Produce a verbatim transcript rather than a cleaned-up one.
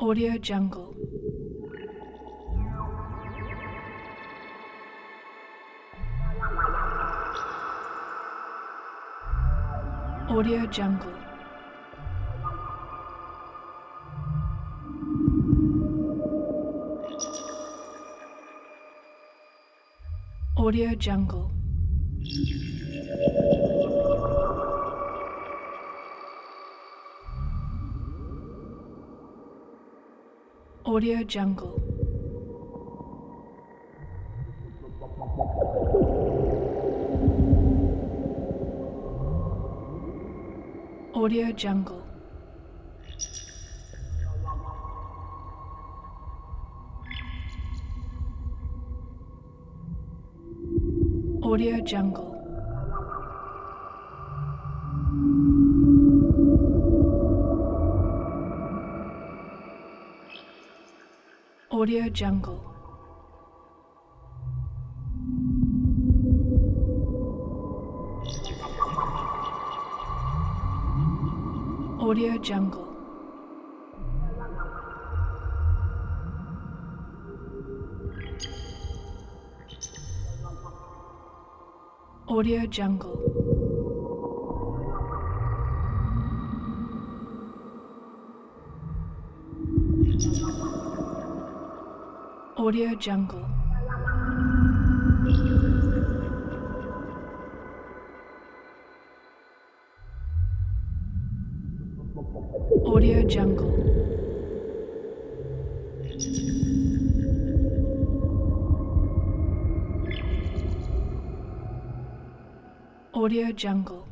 Audio Jungle. Audio Jungle. Audio Jungle. Audio Jungle. Audio Jungle. Audio Jungle. Audio Jungle. Audio Jungle. Audio Jungle. Audio Jungle. Audio Jungle. Audio Jungle.